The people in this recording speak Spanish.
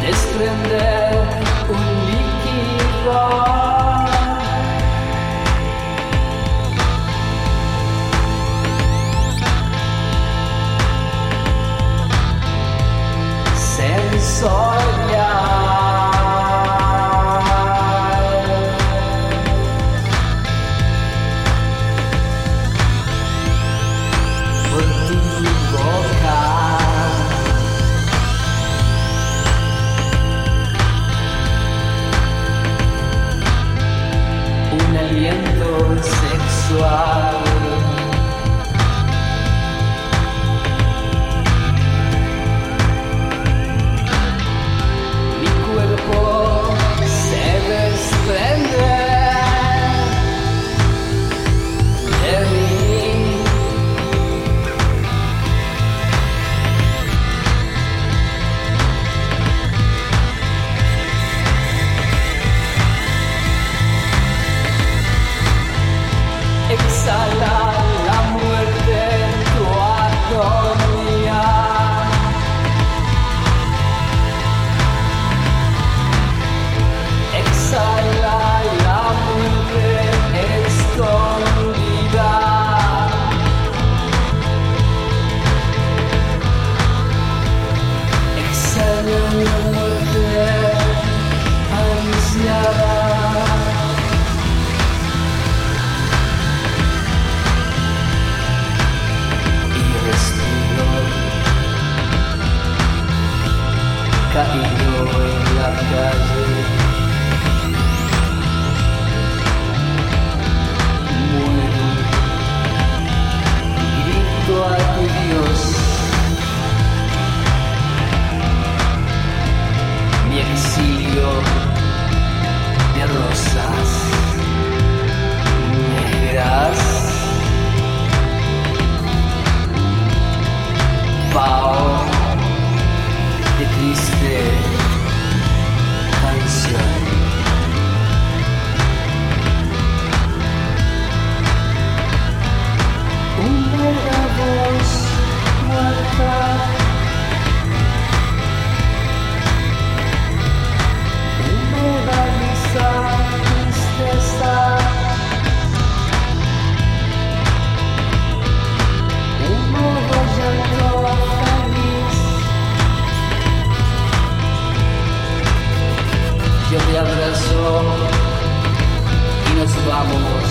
desprender un líquido. Por tu boca, un aliento sexual. Exhala la muerte en tu agonía. Exhala la muerte escondida. Exhala la muerte anunciada. Caído en la calle, muero, grito a tu Dios, mi exilio de rosas negras, Pao de triste canción. Una voz muerta, una risa, tristeza, un nuevo llanto feliz. Yo te abrazo y nos vamos.